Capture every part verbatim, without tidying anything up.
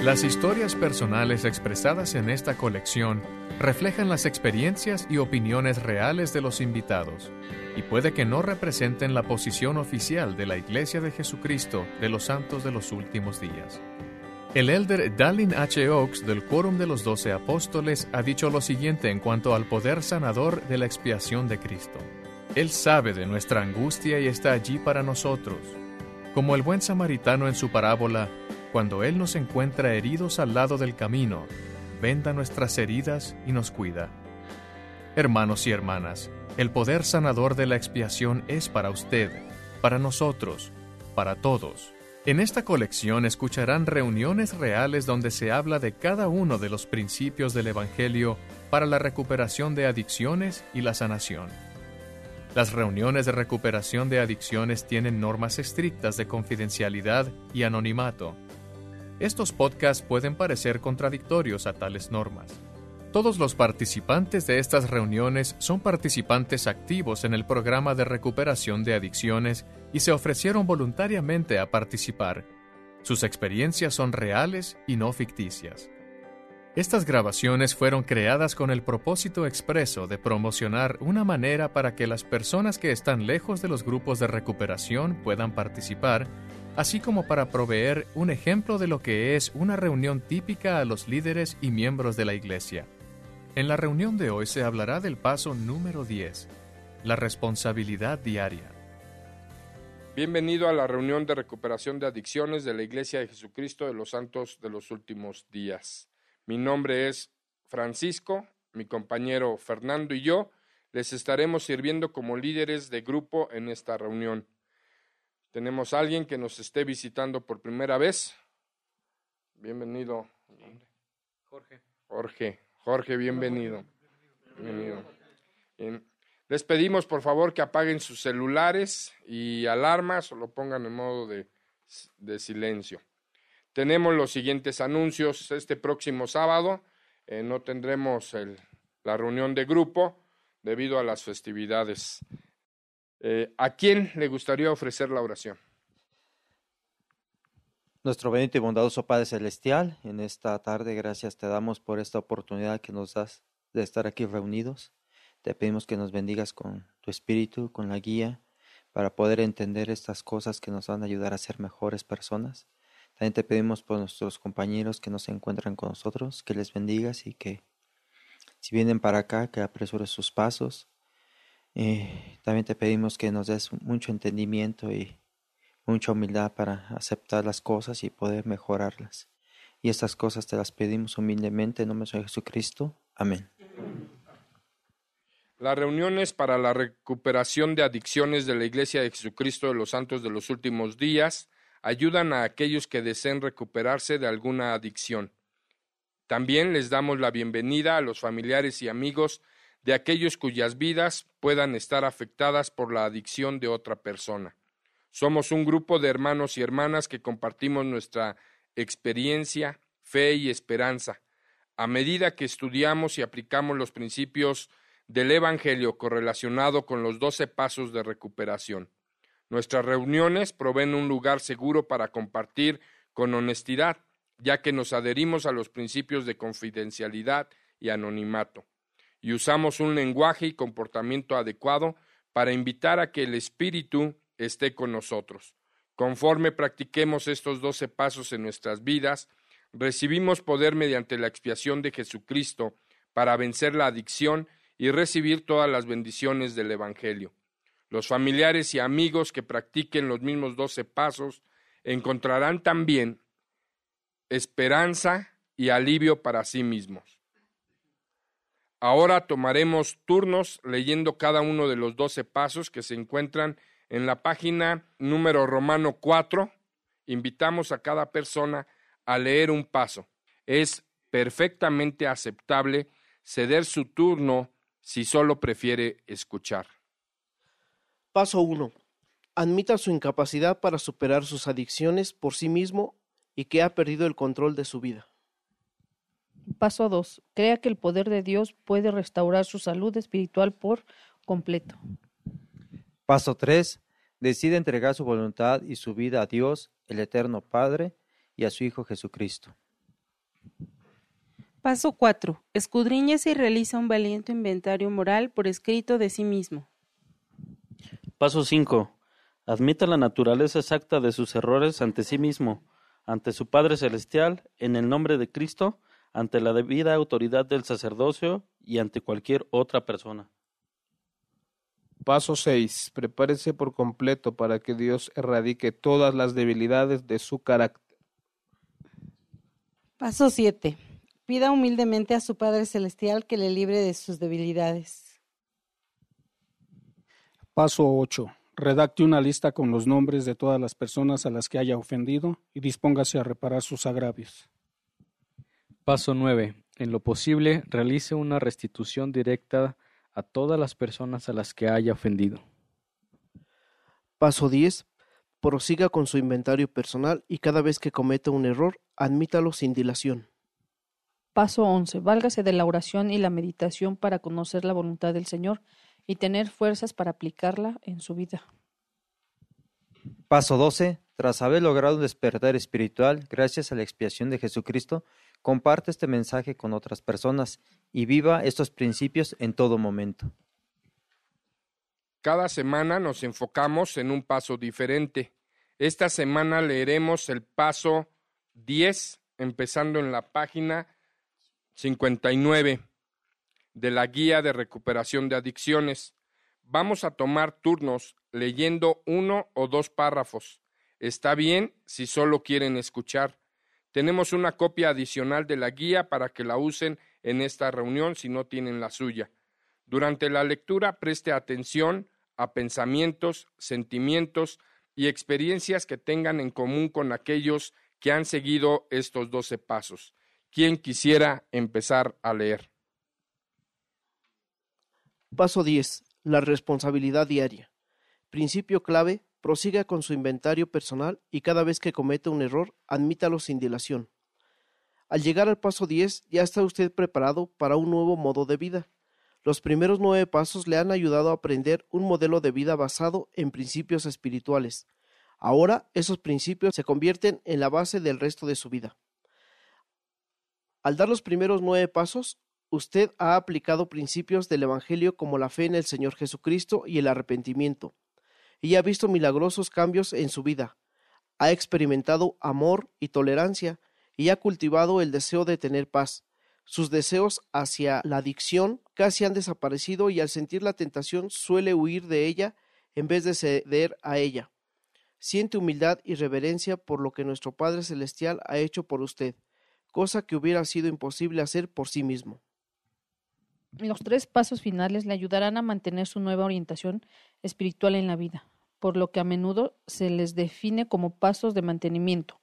Las historias personales expresadas en esta colección reflejan las experiencias y opiniones reales de los invitados, y puede que no representen la posición oficial de la Iglesia de Jesucristo de los Santos de los Últimos Días. El elder Dallin H. Oaks del Quórum de los Doce Apóstoles ha dicho lo siguiente en cuanto al poder sanador de la expiación de Cristo. Él sabe de nuestra angustia y está allí para nosotros. Como el buen samaritano en su parábola, cuando Él nos encuentra heridos al lado del camino, venda nuestras heridas y nos cuida. Hermanos y hermanas, el poder sanador de la expiación es para usted, para nosotros, para todos. En esta colección escucharán reuniones reales donde se habla de cada uno de los principios del Evangelio para la recuperación de adicciones y la sanación. Las reuniones de recuperación de adicciones tienen normas estrictas de confidencialidad y anonimato. Estos podcasts pueden parecer contradictorios a tales normas. Todos los participantes de estas reuniones son participantes activos en el programa de recuperación de adicciones y se ofrecieron voluntariamente a participar. Sus experiencias son reales y no ficticias. Estas grabaciones fueron creadas con el propósito expreso de promocionar una manera para que las personas que están lejos de los grupos de recuperación puedan participar, así como para proveer un ejemplo de lo que es una reunión típica a los líderes y miembros de la Iglesia. En la reunión de hoy se hablará del paso número diez, la responsabilidad diaria. Bienvenido a la reunión de recuperación de adicciones de la Iglesia de Jesucristo de los Santos de los Últimos Días. Mi nombre es Francisco, mi compañero Fernando y yo les estaremos sirviendo como líderes de grupo en esta reunión. Tenemos a alguien que nos esté visitando por primera vez. Bienvenido. Jorge. Jorge, Jorge, bienvenido. Bienvenido. Bien. Les pedimos por favor que apaguen sus celulares y alarmas o lo pongan en modo de, de silencio. Tenemos los siguientes anuncios. Este próximo sábado eh, no tendremos el, la reunión de grupo debido a las festividades. Eh, ¿A quién le gustaría ofrecer la oración? Nuestro bendito y bondadoso Padre Celestial, en esta tarde gracias te damos por esta oportunidad que nos das de estar aquí reunidos. Te pedimos que nos bendigas con tu espíritu, con la guía, para poder entender estas cosas que nos van a ayudar a ser mejores personas. También te pedimos por nuestros compañeros que no se encuentran con nosotros, que les bendigas y que si vienen para acá, que apresures sus pasos. Eh, también te pedimos que nos des mucho entendimiento y mucha humildad para aceptar las cosas y poder mejorarlas. Y estas cosas te las pedimos humildemente en nombre de Jesucristo. Amén. Las reuniones para la recuperación de adicciones de la Iglesia de Jesucristo de los Santos de los Últimos Días ayudan a aquellos que deseen recuperarse de alguna adicción. También les damos la bienvenida a los familiares y amigos de aquellos cuyas vidas puedan estar afectadas por la adicción de otra persona. Somos un grupo de hermanos y hermanas que compartimos nuestra experiencia, fe y esperanza. A medida que estudiamos y aplicamos los principios del Evangelio correlacionado con los doce pasos de recuperación. Nuestras reuniones proveen un lugar seguro para compartir con honestidad, ya que nos adherimos a los principios de confidencialidad y anonimato, y usamos un lenguaje y comportamiento adecuado para invitar a que el Espíritu esté con nosotros. Conforme practiquemos estos doce pasos en nuestras vidas, recibimos poder mediante la expiación de Jesucristo para vencer la adicción y recibir todas las bendiciones del Evangelio. Los familiares y amigos que practiquen los mismos doce pasos encontrarán también esperanza y alivio para sí mismos. Ahora tomaremos turnos leyendo cada uno de los doce pasos que se encuentran en la página número romano cuatro. Invitamos a cada persona a leer un paso. Es perfectamente aceptable ceder su turno si solo prefiere escuchar. Paso uno. Admita su incapacidad para superar sus adicciones por sí mismo y que ha perdido el control de su vida. Paso dos. Crea que el poder de Dios puede restaurar su salud espiritual por completo. Paso tres. Decide entregar su voluntad y su vida a Dios, el Eterno Padre, y a su Hijo Jesucristo. Paso cuatro. Escudriñese y realiza un valiente inventario moral por escrito de sí mismo. Paso cinco. Admita la naturaleza exacta de sus errores ante sí mismo, ante su Padre Celestial, en el nombre de Cristo, ante la debida autoridad del sacerdocio y ante cualquier otra persona. Paso seis. Prepárese por completo para que Dios erradique todas las debilidades de su carácter. Paso siete. Pida humildemente a su Padre Celestial que le libre de sus debilidades. Paso ocho. Redacte una lista con los nombres de todas las personas a las que haya ofendido y dispóngase a reparar sus agravios. Paso nueve. En lo posible, realice una restitución directa a todas las personas a las que haya ofendido. Paso diez. Prosiga con su inventario personal y cada vez que cometa un error, admítalo sin dilación. Paso once. Válgase de la oración y la meditación para conocer la voluntad del Señor y tener fuerzas para aplicarla en su vida. Paso doce. Tras haber logrado un despertar espiritual gracias a la expiación de Jesucristo, comparte este mensaje con otras personas y viva estos principios en todo momento. Cada semana nos enfocamos en un paso diferente. Esta semana leeremos el paso diez, empezando en la página cincuenta y nueve de la Guía de Recuperación de Adicciones. Vamos a tomar turnos leyendo uno o dos párrafos. Está bien si solo quieren escuchar. Tenemos una copia adicional de la guía para que la usen en esta reunión si no tienen la suya. Durante la lectura preste atención a pensamientos, sentimientos y experiencias que tengan en común con aquellos que han seguido estos doce pasos. ¿Quién quisiera empezar a leer? Paso diez. La responsabilidad diaria. Principio clave. Prosiga con su inventario personal y cada vez que cometa un error, admítalo sin dilación. Al llegar al paso diez, ya está usted preparado para un nuevo modo de vida. Los primeros nueve pasos le han ayudado a aprender un modelo de vida basado en principios espirituales. Ahora, esos principios se convierten en la base del resto de su vida. Al dar los primeros nueve pasos, usted ha aplicado principios del Evangelio como la fe en el Señor Jesucristo y el arrepentimiento, y ha visto milagrosos cambios en su vida. Ha experimentado amor y tolerancia, y ha cultivado el deseo de tener paz. Sus deseos hacia la adicción casi han desaparecido y al sentir la tentación suele huir de ella en vez de ceder a ella. Siente humildad y reverencia por lo que nuestro Padre Celestial ha hecho por usted, cosa que hubiera sido imposible hacer por sí mismo. Los tres pasos finales le ayudarán a mantener su nueva orientación espiritual en la vida, por lo que a menudo se les define como pasos de mantenimiento.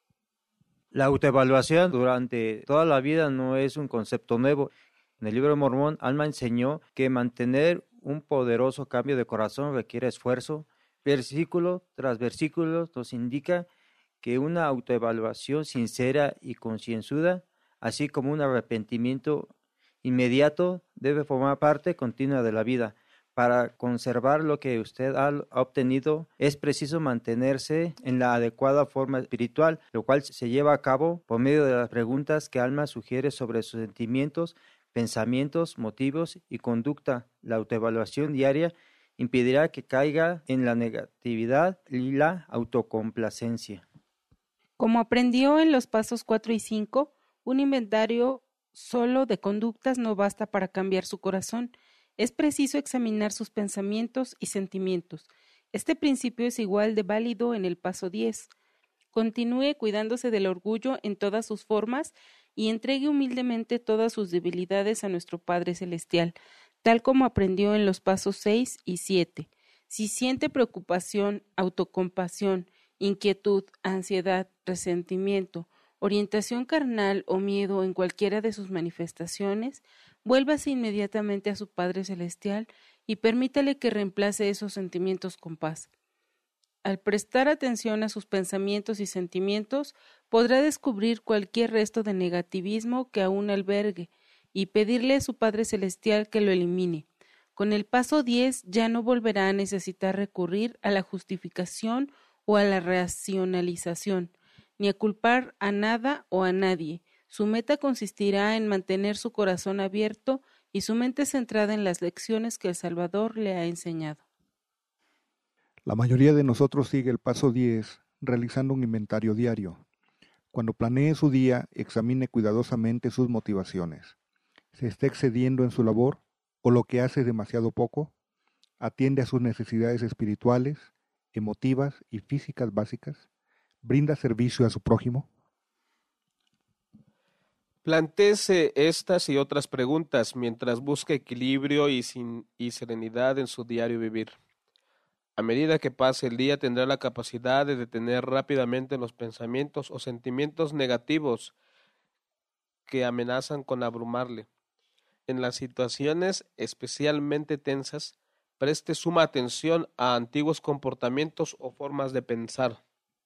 La autoevaluación durante toda la vida no es un concepto nuevo. En el libro de Mormón, Alma enseñó que mantener un poderoso cambio de corazón requiere esfuerzo. Versículo tras versículo nos indica que una autoevaluación sincera y concienzuda, así como un arrepentimiento inmediato, debe formar parte continua de la vida. Para conservar lo que usted ha obtenido, es preciso mantenerse en la adecuada forma espiritual, lo cual se lleva a cabo por medio de las preguntas que Alma sugiere sobre sus sentimientos, pensamientos, motivos y conducta. La autoevaluación diaria impedirá que caiga en la negatividad y la autocomplacencia. Como aprendió en los pasos cuatro y cinco, un inventario solo de conductas no basta para cambiar su corazón. Es preciso examinar sus pensamientos y sentimientos. Este principio es igual de válido en el paso diez. Continúe cuidándose del orgullo en todas sus formas y entregue humildemente todas sus debilidades a nuestro Padre Celestial, tal como aprendió en los pasos seis y siete. Si siente preocupación, autocompasión, inquietud, ansiedad, resentimiento, orientación carnal o miedo en cualquiera de sus manifestaciones, vuélvase inmediatamente a su Padre Celestial y permítale que reemplace esos sentimientos con paz. Al prestar atención a sus pensamientos y sentimientos, podrá descubrir cualquier resto de negativismo que aún albergue y pedirle a su Padre Celestial que lo elimine. Con el paso diez ya no volverá a necesitar recurrir a la justificación o a la racionalización, ni a culpar a nada o a nadie. Su meta consistirá en mantener su corazón abierto y su mente centrada en las lecciones que el Salvador le ha enseñado. La mayoría de nosotros sigue el paso diez, realizando un inventario diario. Cuando planee su día, examine cuidadosamente sus motivaciones. ¿Se está excediendo en su labor o lo que hace es demasiado poco? ¿Atiende a sus necesidades espirituales, emotivas y físicas básicas? ¿Brinda servicio a su prójimo? Plantéese estas y otras preguntas mientras busca equilibrio y, sin, y serenidad en su diario vivir. A medida que pase el día tendrá la capacidad de detener rápidamente los pensamientos o sentimientos negativos que amenazan con abrumarle. En las situaciones especialmente tensas, preste suma atención a antiguos comportamientos o formas de pensar.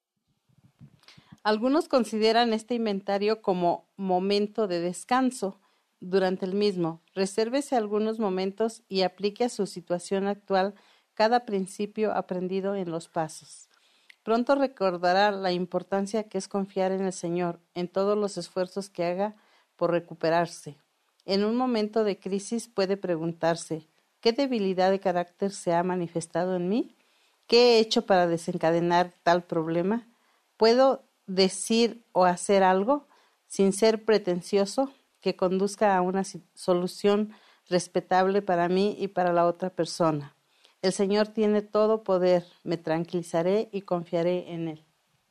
Algunos consideran este inventario como momento de descanso durante el mismo. Resérvese algunos momentos y aplique a su situación actual cada principio aprendido en los pasos. Pronto recordará la importancia que es confiar en el Señor en todos los esfuerzos que haga por recuperarse. En un momento de crisis puede preguntarse, ¿qué debilidad de carácter se ha manifestado en mí? ¿Qué he hecho para desencadenar tal problema? ¿Puedo decir o hacer algo sin ser pretencioso que conduzca a una solución respetable para mí y para la otra persona? El Señor tiene todo poder, me tranquilizaré y confiaré en Él.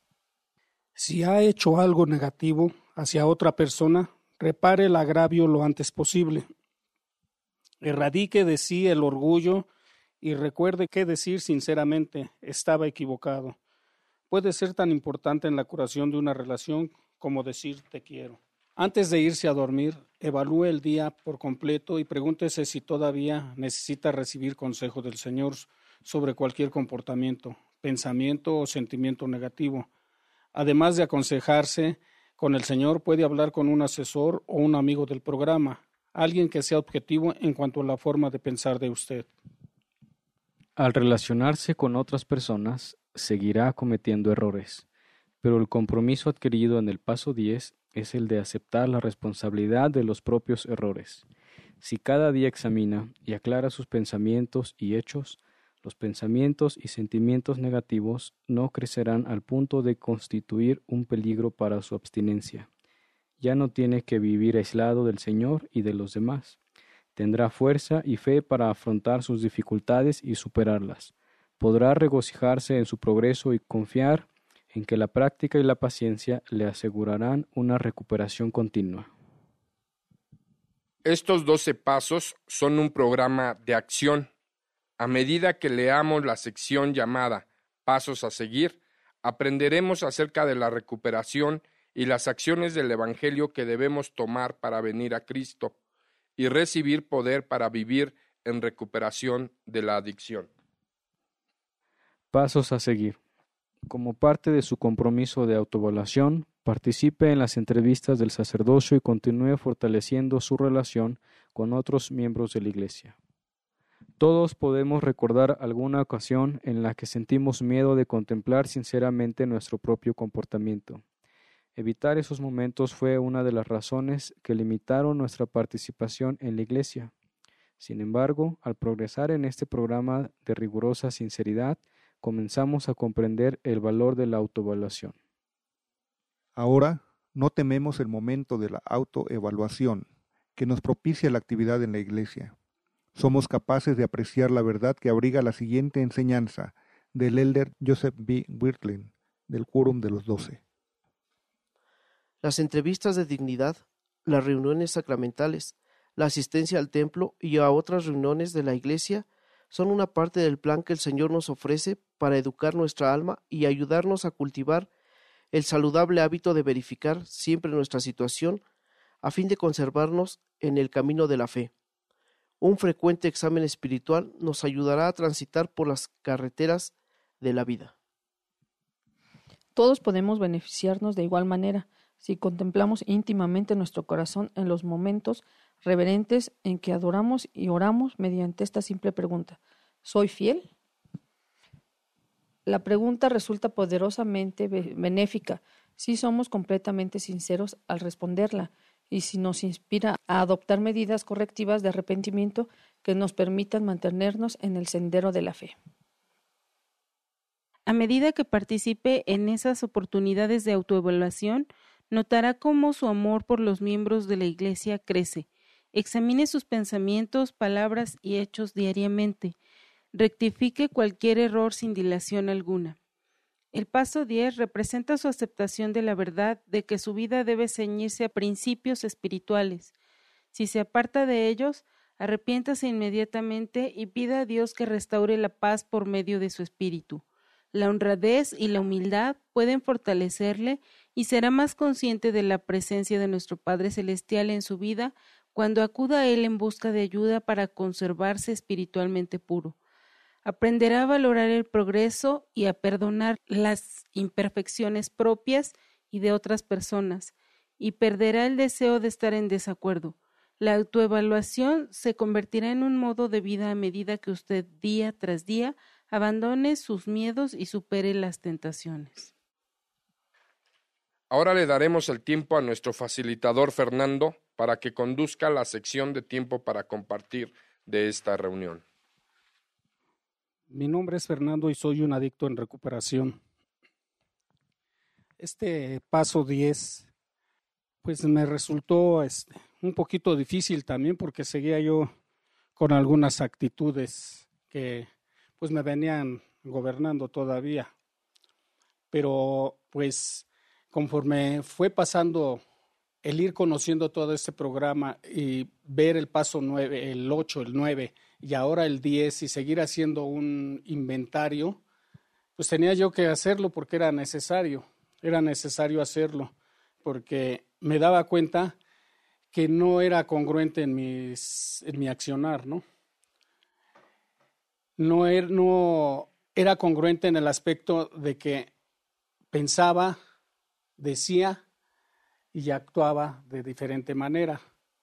Si ha hecho algo negativo hacia otra persona, repare el agravio lo antes posible. Erradique de sí el orgullo y recuerde que decir sinceramente estaba equivocado. Puede ser tan importante en la curación de una relación como decir te quiero. Antes de irse a dormir, evalúe el día por completo y pregúntese si todavía necesita recibir consejo del Señor sobre cualquier comportamiento, pensamiento o sentimiento negativo. Además de aconsejarse con el Señor, puede hablar con un asesor o un amigo del programa, alguien que sea objetivo en cuanto a la forma de pensar de usted. Al relacionarse con otras personas, seguirá cometiendo errores, pero el compromiso adquirido en el paso diez es el de aceptar la responsabilidad de los propios errores. Si cada día examina y aclara sus pensamientos y hechos, los pensamientos y sentimientos negativos no crecerán al punto de constituir un peligro para su abstinencia. Ya no tiene que vivir aislado del Señor y de los demás. Tendrá fuerza y fe para afrontar sus dificultades y superarlas. Podrá regocijarse en su progreso y confiar en que la práctica y la paciencia le asegurarán una recuperación continua. Estos doce pasos son un programa de acción. A medida que leamos la sección llamada Pasos a seguir, aprenderemos acerca de la recuperación y las acciones del Evangelio que debemos tomar para venir a Cristo y recibir poder para vivir en recuperación de la adicción. Pasos a seguir. Como parte de su compromiso de autoevaluación, participe en las entrevistas del sacerdocio y continúe fortaleciendo su relación con otros miembros de la Iglesia. Todos podemos recordar alguna ocasión en la que sentimos miedo de contemplar sinceramente nuestro propio comportamiento. Evitar esos momentos fue una de las razones que limitaron nuestra participación en la Iglesia. Sin embargo, al progresar en este programa de rigurosa sinceridad, comenzamos a comprender el valor de la autoevaluación. Ahora, no tememos el momento de la autoevaluación que nos propicia la actividad en la Iglesia. Somos capaces de apreciar la verdad que abriga la siguiente enseñanza del elder Joseph B. Wirthlin, del Quórum de los Doce. Las entrevistas de dignidad, las reuniones sacramentales, la asistencia al templo y a otras reuniones de la Iglesia son una parte del plan que el Señor nos ofrece para educar nuestra alma y ayudarnos a cultivar el saludable hábito de verificar siempre nuestra situación a fin de conservarnos en el camino de la fe. Un frecuente examen espiritual nos ayudará a transitar por las carreteras de la vida. Todos podemos beneficiarnos de igual manera si contemplamos íntimamente nuestro corazón en los momentos reverentes en que adoramos y oramos mediante esta simple pregunta: ¿soy fiel? La pregunta resulta poderosamente benéfica si somos completamente sinceros al responderla y si nos inspira a adoptar medidas correctivas de arrepentimiento que nos permitan mantenernos en el sendero de la fe. A medida que participe en esas oportunidades de autoevaluación, notará cómo su amor por los miembros de la Iglesia crece. Examine sus pensamientos, palabras y hechos diariamente. Rectifique cualquier error sin dilación alguna. El paso diez representa su aceptación de la verdad de que su vida debe ceñirse a principios espirituales. Si se aparta de ellos, arrepiéntase inmediatamente y pida a Dios que restaure la paz por medio de su espíritu. La honradez y la humildad pueden fortalecerle y será más consciente de la presencia de nuestro Padre Celestial en su vida cuando acuda a Él en busca de ayuda para conservarse espiritualmente puro. Aprenderá a valorar el progreso y a perdonar las imperfecciones propias y de otras personas, y perderá el deseo de estar en desacuerdo. La autoevaluación se convertirá en un modo de vida a medida que usted día tras día abandone sus miedos y supere las tentaciones. Ahora le daremos el tiempo a nuestro facilitador Fernando para que conduzca la sección de tiempo para compartir de esta reunión. Mi nombre es Fernando y soy un adicto en recuperación. Este paso diez, pues me resultó este, un poquito difícil también porque seguía yo con algunas actitudes que pues me venían gobernando todavía. Pero pues conforme fue pasando el ir conociendo todo este programa y ver el paso nueve, el ocho, el nueve y ahora el diez y seguir haciendo un inventario, pues tenía yo que hacerlo porque era necesario, era necesario hacerlo porque me daba cuenta que no era congruente en, mis, en mi accionar, ¿no? No era, no era congruente en el aspecto de que pensaba, decía y actuaba de diferente manera.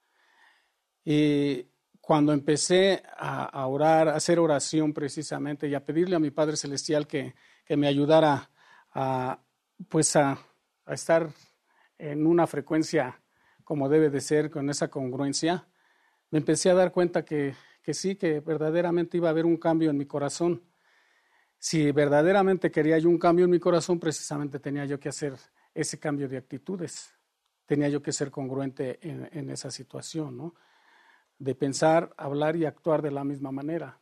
Y cuando empecé a, a orar, a hacer oración precisamente y a pedirle a mi Padre Celestial que, que me ayudara a, pues a, a estar en una frecuencia como debe de ser, con esa congruencia, me empecé a dar cuenta que, que sí, que verdaderamente iba a haber un cambio en mi corazón. Si verdaderamente quería yo un cambio en mi corazón, precisamente tenía yo que hacer ese cambio de actitudes. Tenía yo que ser congruente en, en esa situación, ¿no? De pensar, hablar y actuar de la misma manera.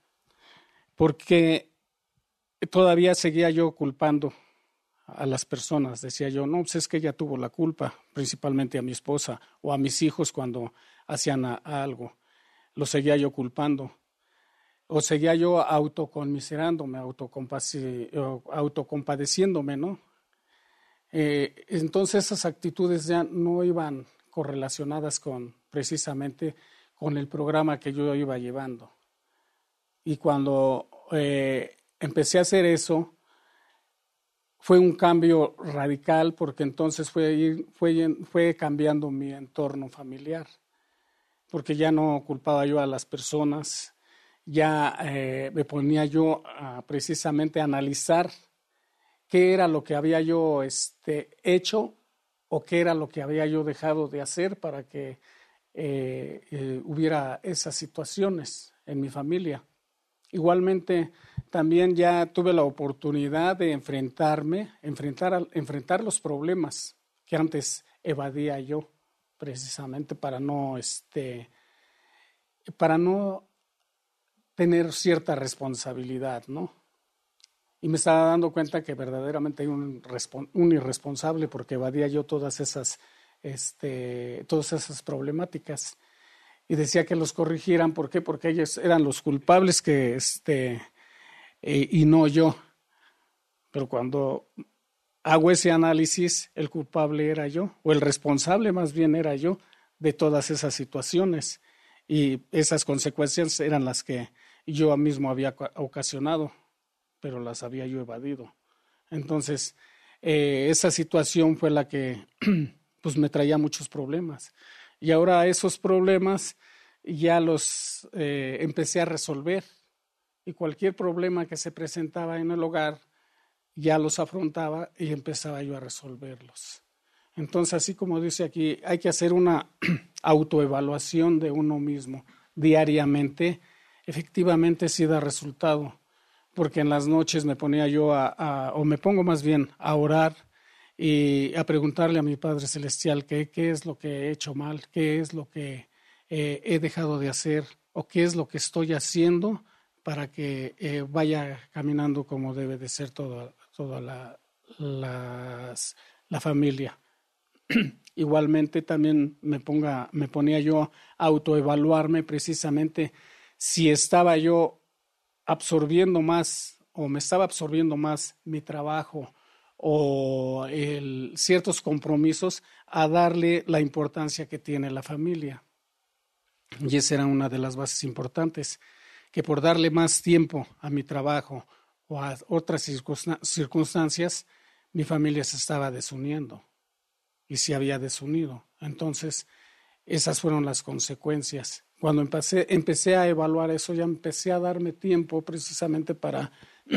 Porque todavía seguía yo culpando a las personas. Decía yo, no, pues es que ella tuvo la culpa, principalmente a mi esposa o a mis hijos cuando hacían a, a algo. Lo seguía yo culpando. O seguía yo autoconmiserándome, autocompadeciéndome, ¿no? Eh, entonces esas actitudes ya no iban correlacionadas con precisamente con el programa que yo iba llevando. Y cuando eh, empecé a hacer eso, fue un cambio radical porque entonces fue, fue, fue cambiando mi entorno familiar, porque ya no culpaba yo a las personas, ya eh, me ponía yo a, precisamente a analizar qué era lo que había yo este, hecho o qué era lo que había yo dejado de hacer para que eh, eh, hubiera esas situaciones en mi familia. Igualmente, también ya tuve la oportunidad de enfrentarme, enfrentar, enfrentar los problemas que antes evadía yo, precisamente para no, este, para no tener cierta responsabilidad, ¿no? Y me estaba dando cuenta que verdaderamente hay un, un irresponsable porque evadía yo todas esas, este, todas esas problemáticas. Y decía que los corrigieran, ¿por qué? Porque ellos eran los culpables que, este, eh, y no yo. Pero cuando hago ese análisis, el culpable era yo, o el responsable más bien era yo de todas esas situaciones. Y esas consecuencias eran las que yo mismo había ocasionado, pero las había yo evadido. Entonces, eh, esa situación fue la que pues me traía muchos problemas. Y ahora esos problemas ya los eh, empecé a resolver. Y cualquier problema que se presentaba en el hogar, ya los afrontaba y empezaba yo a resolverlos. Entonces, así como dice aquí, hay que hacer una autoevaluación de uno mismo diariamente. Efectivamente sí da resultado, porque en las noches me ponía yo a, a o me pongo más bien a orar y a preguntarle a mi Padre Celestial qué, qué es lo que he hecho mal, qué es lo que eh, he dejado de hacer o qué es lo que estoy haciendo para que eh, vaya caminando como debe de ser toda, toda la, las, la familia. Igualmente también me, ponga, me ponía yo a autoevaluarme precisamente si estaba yo absorbiendo más o me estaba absorbiendo más mi trabajo o el, ciertos compromisos a darle la importancia que tiene la familia. Y esa era una de las bases importantes, que por darle más tiempo a mi trabajo o a otras circunstancias, mi familia se estaba desuniendo. Y se había desunido. Entonces, esas fueron las consecuencias. Cuando empecé, empecé a evaluar eso, ya empecé a darme tiempo precisamente para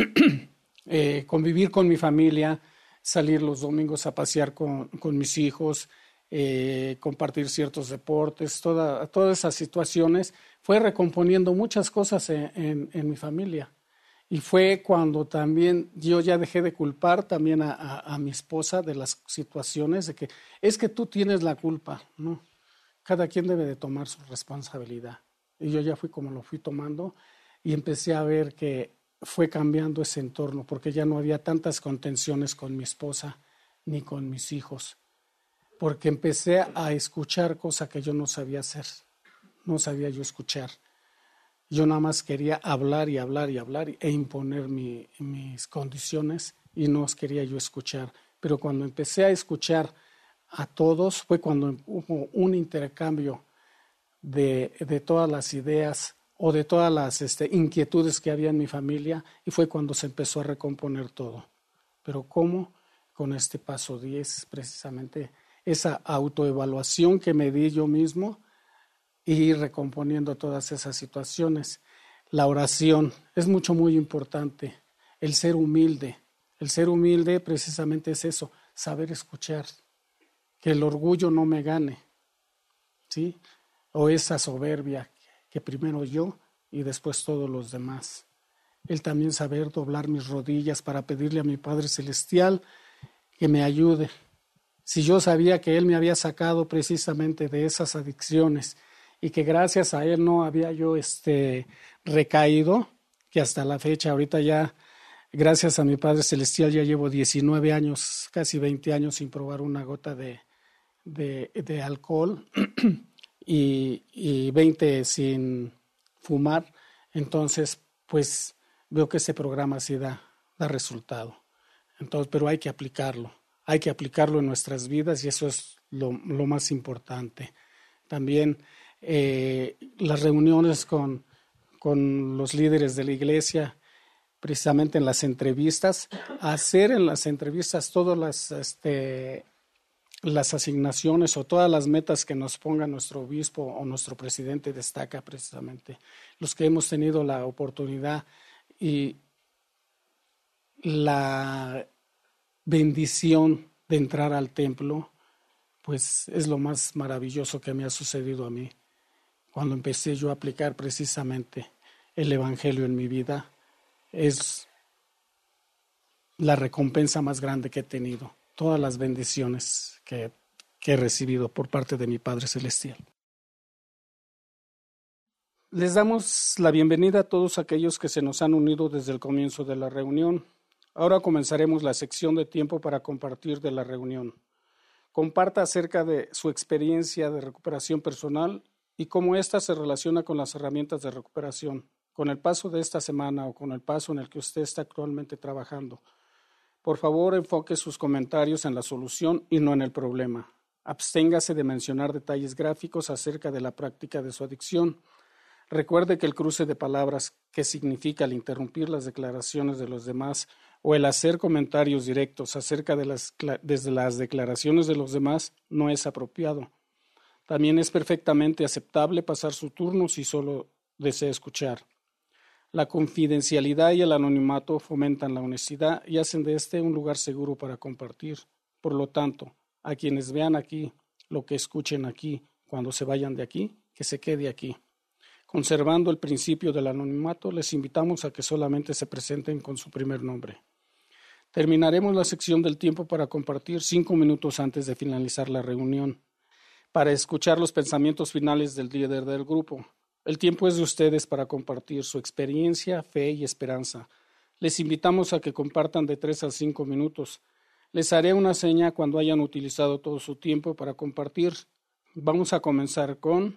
eh, convivir con mi familia, salir los domingos a pasear con, con mis hijos, eh, compartir ciertos deportes, toda, todas esas situaciones. Fue recomponiendo muchas cosas en, en, en mi familia. Y fue cuando también yo ya dejé de culpar también a, a, a mi esposa de las situaciones de que es que tú tienes la culpa, ¿no? Cada quien debe de tomar su responsabilidad. Y yo ya fui como lo fui tomando y empecé a ver que fue cambiando ese entorno porque ya no había tantas contenciones con mi esposa ni con mis hijos. Porque empecé a escuchar cosas que yo no sabía hacer, no sabía yo escuchar. Yo nada más quería hablar y hablar y hablar e imponer mi, mis condiciones y no quería yo escuchar. Pero cuando empecé a escuchar a todos fue cuando hubo un intercambio de, de todas las ideas o de todas las este, inquietudes que había en mi familia y fue cuando se empezó a recomponer todo. Pero ¿cómo? Con este paso diez, precisamente esa autoevaluación que me di yo mismo y ir recomponiendo todas esas situaciones. La oración es mucho, muy importante. El ser humilde. El ser humilde precisamente es eso, saber escuchar. Que el orgullo no me gane, ¿sí? O esa soberbia, que primero yo y después todos los demás. El también saber doblar mis rodillas para pedirle a mi Padre Celestial que me ayude. Si yo sabía que Él me había sacado precisamente de esas adicciones y que gracias a Él no había yo este, recaído, que hasta la fecha, ahorita ya, gracias a mi Padre Celestial, ya llevo diecinueve años, casi veinte años sin probar una gota de, de, de alcohol y, y veinte sin fumar. Entonces, pues veo que ese programa sí da, da resultado. Entonces, pero hay que aplicarlo, hay que aplicarlo en nuestras vidas y eso es lo, lo más importante. También Eh, las reuniones con, con los líderes de la iglesia, precisamente en las entrevistas, hacer en las entrevistas todas las, este, las asignaciones o todas las metas que nos ponga nuestro obispo o nuestro presidente destaca precisamente. Los que hemos tenido la oportunidad y la bendición de entrar al templo, pues es lo más maravilloso que me ha sucedido a mí. Cuando empecé yo a aplicar precisamente el Evangelio en mi vida, es la recompensa más grande que he tenido, todas las bendiciones que, que he recibido por parte de mi Padre Celestial. Les damos la bienvenida a todos aquellos que se nos han unido desde el comienzo de la reunión. Ahora comenzaremos la sección de tiempo para compartir de la reunión. Comparta acerca de su experiencia de recuperación personal y cómo ésta se relaciona con las herramientas de recuperación, con el paso de esta semana o con el paso en el que usted está actualmente trabajando. Por favor, enfoque sus comentarios en la solución y no en el problema. Absténgase de mencionar detalles gráficos acerca de la práctica de su adicción. Recuerde que el cruce de palabras, que significa el interrumpir las declaraciones de los demás o el hacer comentarios directos acerca de las, desde las declaraciones de los demás, no es apropiado. También es perfectamente aceptable pasar su turno si solo desea escuchar. La confidencialidad y el anonimato fomentan la honestidad y hacen de este un lugar seguro para compartir. Por lo tanto, a quienes vean aquí, lo que escuchen aquí, cuando se vayan de aquí, que se quede aquí. Conservando el principio del anonimato, les invitamos a que solamente se presenten con su primer nombre. Terminaremos la sección del tiempo para compartir cinco minutos antes de finalizar la reunión, para escuchar los pensamientos finales del líder del grupo. El tiempo es de ustedes para compartir su experiencia, fe y esperanza. Les invitamos a que compartan de tres a cinco minutos. Les haré una seña cuando hayan utilizado todo su tiempo para compartir. Vamos a comenzar con...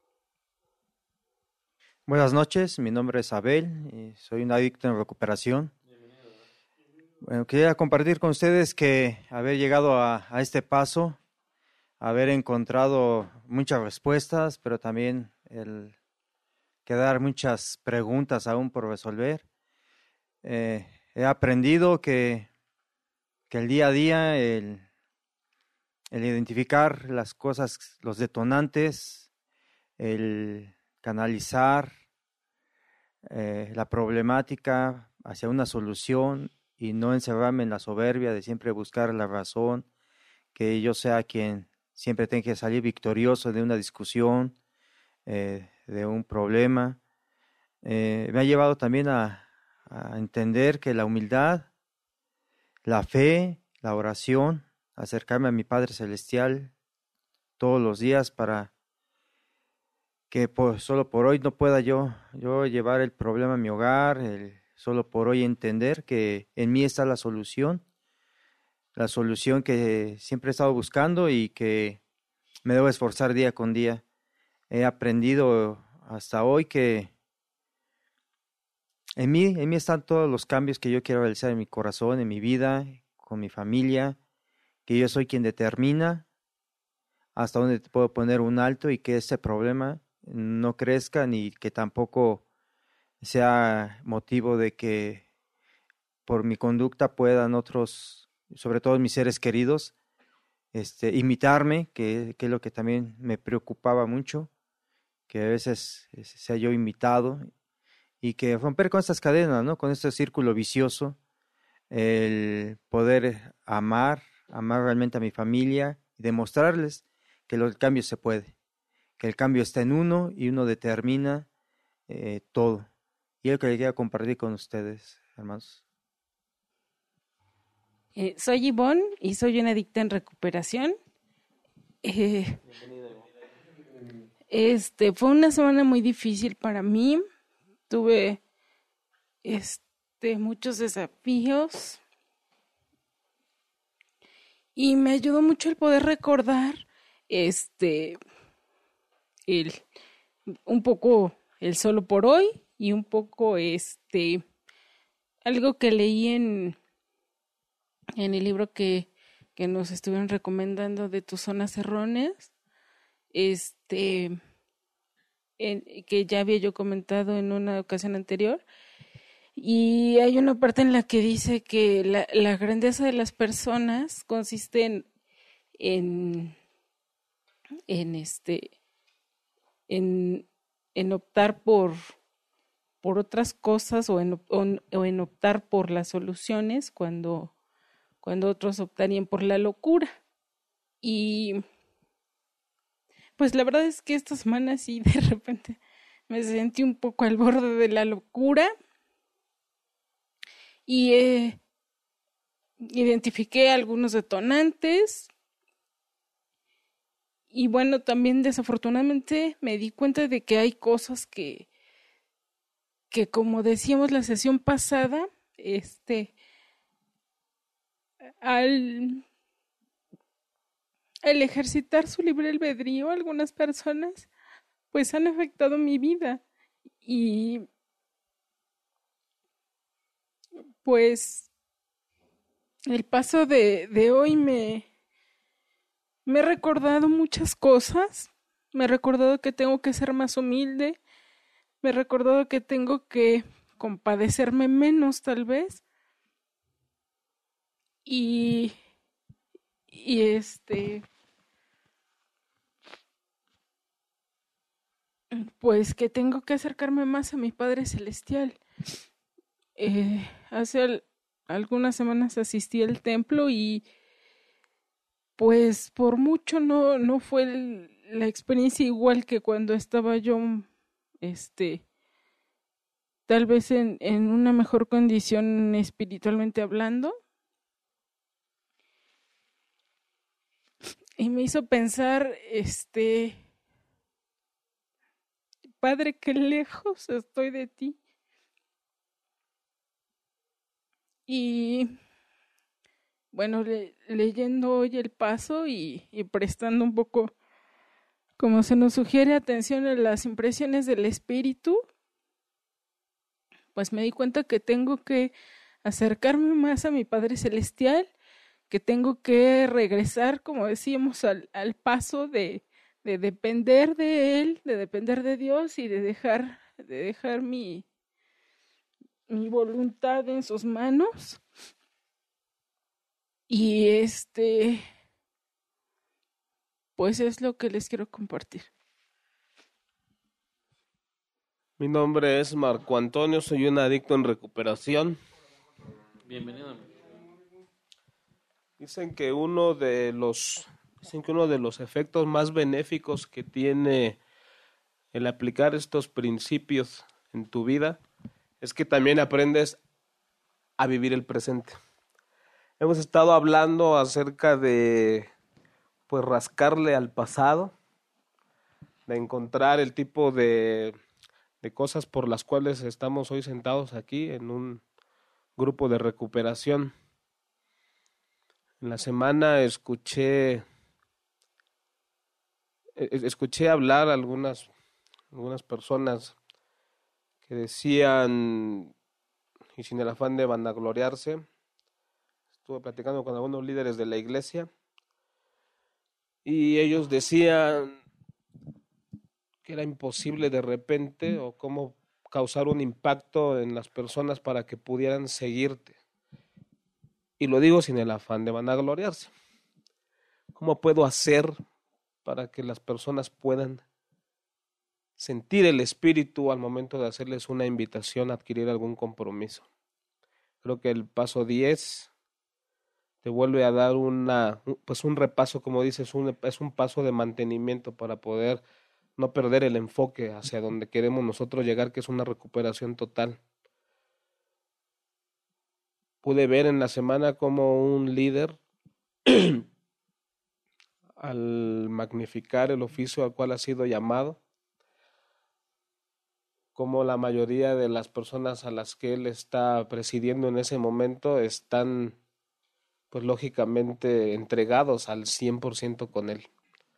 Buenas noches, mi nombre es Abel y soy un adicto en recuperación. Bueno, quería compartir con ustedes que haber llegado a, a este paso, haber encontrado muchas respuestas, pero también el quedar muchas preguntas aún por resolver. Eh, he aprendido que, que el día a día, el, el identificar las cosas, los detonantes, el canalizar eh, la problemática hacia una solución, y no encerrarme en la soberbia de siempre buscar la razón, que yo sea quien siempre tenga que salir victorioso de una discusión, eh, de un problema. Eh, me ha llevado también a, a entender que la humildad, la fe, la oración, acercarme a mi Padre Celestial todos los días para que por, solo por hoy no pueda yo, yo llevar el problema a mi hogar, el solo por hoy entender que en mí está la solución, la solución que siempre he estado buscando y que me debo esforzar día con día. He aprendido hasta hoy que en mí, en mí están todos los cambios que yo quiero realizar en mi corazón, en mi vida, con mi familia, que yo soy quien determina hasta dónde puedo poner un alto y que ese problema no crezca ni que tampoco sea motivo de que por mi conducta puedan otros, sobre todo mis seres queridos, este, imitarme, que, que es lo que también me preocupaba mucho, que a veces sea yo imitado, y que romper con estas cadenas, ¿no? Con este círculo vicioso, el poder amar, amar realmente a mi familia, y demostrarles que el cambio se puede, que el cambio está en uno y uno determina eh, todo. Y es lo que le quiero compartir con ustedes, hermanos. Eh, soy Ivonne y soy una adicta en recuperación. Eh, este fue una semana muy difícil para mí. Tuve este muchos desafíos y me ayudó mucho el poder recordar este el un poco el solo por hoy y un poco este algo que leí en en el libro que, que nos estuvieron recomendando de tus zonas erróneas, este en, que ya había yo comentado en una ocasión anterior, y hay una parte en la que dice que la, la grandeza de las personas consiste en en, en este en, en optar por por otras cosas o en, o, o en optar por las soluciones cuando, cuando otros optarían por la locura. Y pues la verdad es que esta semana sí de repente me sentí un poco al borde de la locura y eh, identifiqué algunos detonantes y bueno, también desafortunadamente me di cuenta de que hay cosas que que como decíamos la sesión pasada, este, al, al ejercitar su libre albedrío, algunas personas pues han afectado mi vida y pues el paso de, de hoy me, me ha recordado muchas cosas, me ha recordado que tengo que ser más humilde, me he recordado que tengo que compadecerme menos, tal vez. Y, y este... Pues que tengo que acercarme más a mi Padre Celestial. Eh, hace al- algunas semanas asistí al templo y pues por mucho no, no fue el- la experiencia igual que cuando estaba yo, este, tal vez en, en una mejor condición espiritualmente hablando. Y me hizo pensar, este, Padre, qué lejos estoy de ti. Y bueno, le- leyendo hoy el paso y, y prestando un poco, como se nos sugiere, atención a las impresiones del espíritu, pues me di cuenta que tengo que acercarme más a mi Padre Celestial, que tengo que regresar, como decíamos, al, al paso de, de depender de Él, de depender de Dios y de dejar, de dejar mi, mi voluntad en sus manos. Y este, pues es lo que les quiero compartir. Mi nombre es Marco Antonio, soy un adicto en recuperación. Bienvenido. Dicen que uno de los dicen que uno de los efectos más benéficos que tiene el aplicar estos principios en tu vida es que también aprendes a vivir el presente. Hemos estado hablando acerca de pues rascarle al pasado, de encontrar el tipo de, de cosas por las cuales estamos hoy sentados aquí en un grupo de recuperación. En la semana escuché escuché hablar a algunas, algunas personas que decían, y sin el afán de vanagloriarse, estuve platicando con algunos líderes de la iglesia y ellos decían que era imposible de repente o cómo causar un impacto en las personas para que pudieran seguirte. Y lo digo sin el afán de vanagloriarse. ¿Cómo puedo hacer para que las personas puedan sentir el espíritu al momento de hacerles una invitación a adquirir algún compromiso? Creo que el paso diez te vuelve a dar una, pues un repaso, como dices, un, es un paso de mantenimiento para poder no perder el enfoque hacia donde queremos nosotros llegar, que es una recuperación total. Pude ver en la semana como un líder, al magnificar el oficio al cual ha sido llamado, como la mayoría de las personas a las que él está presidiendo en ese momento están, pues lógicamente, entregados al cien por ciento con él.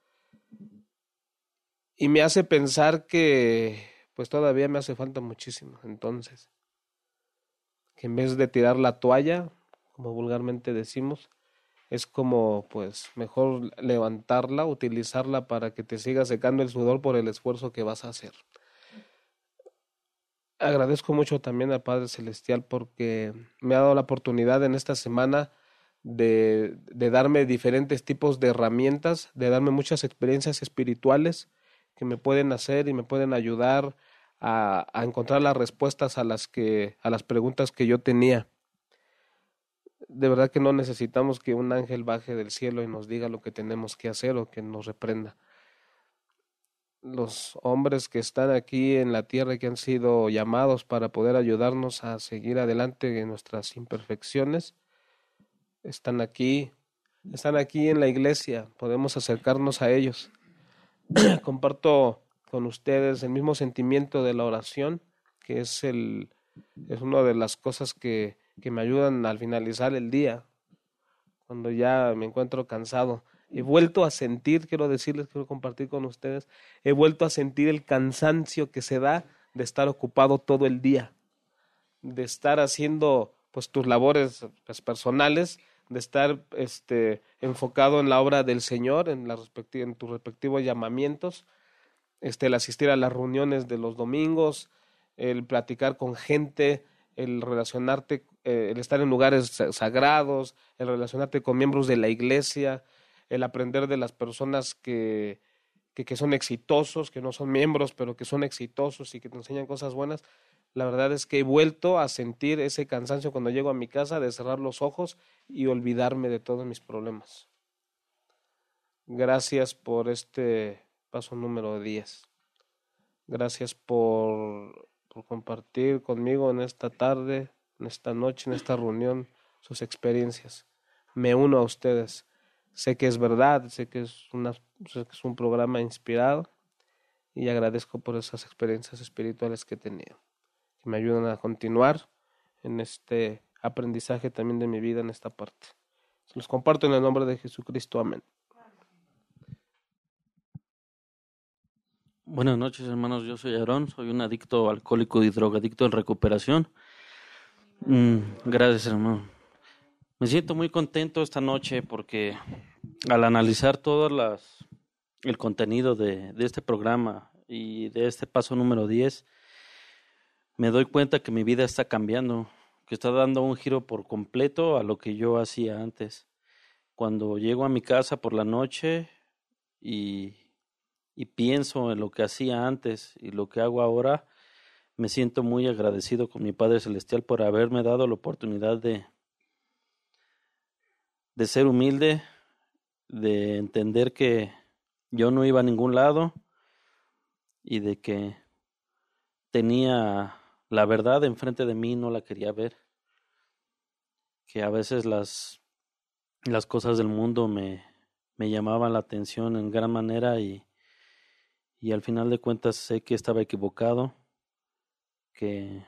Y me hace pensar que, pues todavía me hace falta muchísimo, entonces, que en vez de tirar la toalla, como vulgarmente decimos, es como, pues, mejor levantarla, utilizarla para que te siga secando el sudor por el esfuerzo que vas a hacer. Agradezco mucho también al Padre Celestial porque me ha dado la oportunidad en esta semana de, de darme diferentes tipos de herramientas, de darme muchas experiencias espirituales que me pueden hacer y me pueden ayudar a, a encontrar las respuestas a las que, a las preguntas que yo tenía. De verdad que no necesitamos que un ángel baje del cielo y nos diga lo que tenemos que hacer o que nos reprenda. Los hombres que están aquí en la tierra, que han sido llamados para poder ayudarnos a seguir adelante en nuestras imperfecciones, están aquí, están aquí en la iglesia, podemos acercarnos a ellos. Comparto con ustedes el mismo sentimiento de la oración, que es, el, es una de las cosas que, que me ayudan al finalizar el día, cuando ya me encuentro cansado. He vuelto a sentir, quiero decirles, quiero compartir con ustedes, he vuelto a sentir el cansancio que se da de estar ocupado todo el día, de estar haciendo pues tus labores pues, personales, de estar este, enfocado en la obra del Señor, en, la respecti- en tus respectivos llamamientos, este, el asistir a las reuniones de los domingos, el platicar con gente, el relacionarte, eh, el estar en lugares sagrados, el relacionarte con miembros de la iglesia, el aprender de las personas que, que, que son exitosos, que no son miembros, pero que son exitosos y que te enseñan cosas buenas. La verdad es que he vuelto a sentir ese cansancio cuando llego a mi casa de cerrar los ojos y olvidarme de todos mis problemas. Gracias por este paso número diez. Gracias por, por compartir conmigo en esta tarde, en esta noche, en esta reunión, sus experiencias. Me uno a ustedes. Sé que es verdad, sé que es, una, sé que es un programa inspirado y agradezco por esas experiencias espirituales que he tenido, que me ayudan a continuar en este aprendizaje también de mi vida en esta parte. Se los comparto en el nombre de Jesucristo. Amén. Buenas noches, hermanos. Yo soy Aarón, soy un adicto alcohólico y drogadicto en recuperación. Mm, gracias, hermano. Me siento muy contento esta noche porque al analizar todo las, el contenido de, de este programa y de este paso número diez, me doy cuenta que mi vida está cambiando, que está dando un giro por completo a lo que yo hacía antes. Cuando llego a mi casa por la noche y, y pienso en lo que hacía antes y lo que hago ahora, me siento muy agradecido con mi Padre Celestial por haberme dado la oportunidad de, de ser humilde, de entender que yo no iba a ningún lado y de que tenía la verdad enfrente de mí, no la quería ver, que a veces las, las cosas del mundo me, me llamaban la atención en gran manera y, y al final de cuentas sé que estaba equivocado, que,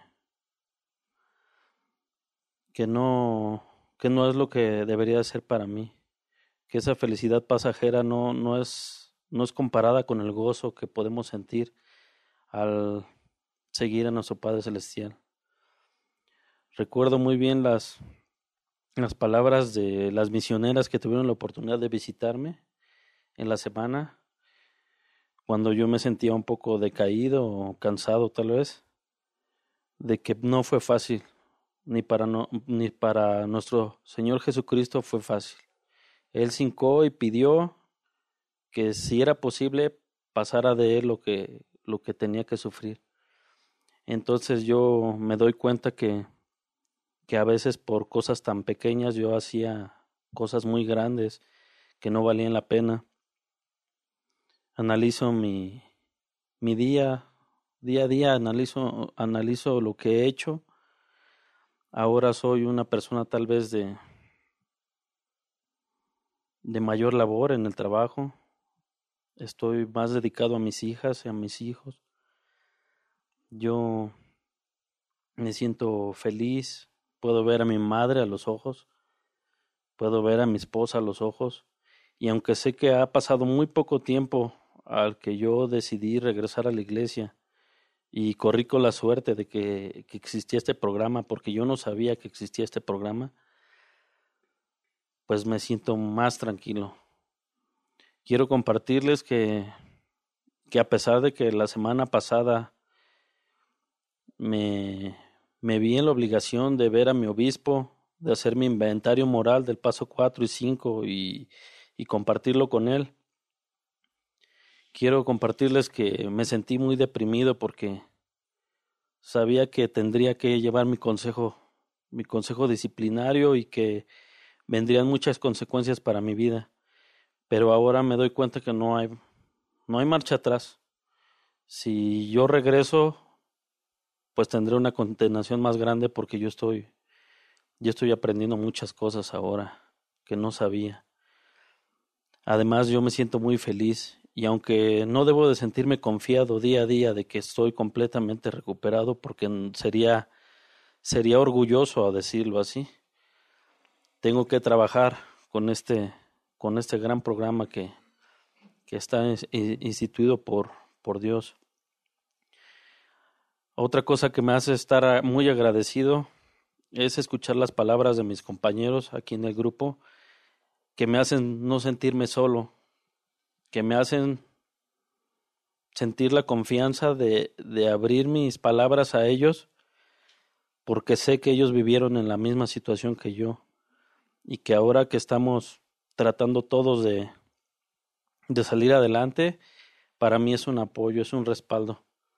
que, no, que no es lo que debería ser para mí, que esa felicidad pasajera no, no, es, no es comparada con el gozo que podemos sentir al seguir a nuestro Padre Celestial. Recuerdo muy bien las, las palabras de las misioneras que tuvieron la oportunidad de visitarme en la semana, cuando yo me sentía un poco decaído o cansado tal vez, de que no fue fácil, ni para, no, ni para nuestro Señor Jesucristo fue fácil. Él se hincó y pidió que si era posible pasara de él lo que, lo que tenía que sufrir. Entonces yo me doy cuenta que, que a veces por cosas tan pequeñas yo hacía cosas muy grandes que no valían la pena. Analizo mi, mi día, día a día, analizo, analizo lo que he hecho. Ahora soy una persona tal vez de, de mayor labor en el trabajo. Estoy más dedicado a mis hijas y a mis hijos. Yo me siento feliz, puedo ver a mi madre a los ojos, puedo ver a mi esposa a los ojos, y aunque sé que ha pasado muy poco tiempo al que yo decidí regresar a la iglesia y corrí con la suerte de que, que existía este programa, porque yo no sabía que existía este programa, pues me siento más tranquilo. Quiero compartirles que, que a pesar de que la semana pasada Me, me vi en la obligación de ver a mi obispo, de hacer mi inventario moral del paso cuatro y cinco y, y compartirlo con él. Quiero compartirles que me sentí muy deprimido porque sabía que tendría que llevar mi consejo, mi consejo disciplinario y que vendrían muchas consecuencias para mi vida. Pero ahora me doy cuenta que no hay, no hay marcha atrás. Si yo regreso, pues tendré una condenación más grande porque yo estoy, yo estoy aprendiendo muchas cosas ahora que no sabía. Además, yo me siento muy feliz y aunque no debo de sentirme confiado día a día de que estoy completamente recuperado, porque sería, sería orgulloso a decirlo así, tengo que trabajar con este, con este gran programa que, que está instituido por, por Dios. Otra cosa que me hace estar muy agradecido es escuchar las palabras de mis compañeros aquí en el grupo, que me hacen no sentirme solo, que me hacen sentir la confianza de, de abrir mis palabras a ellos, porque sé que ellos vivieron en la misma situación que yo, y que ahora que estamos tratando todos de, de salir adelante, para mí es un apoyo, es un respaldo.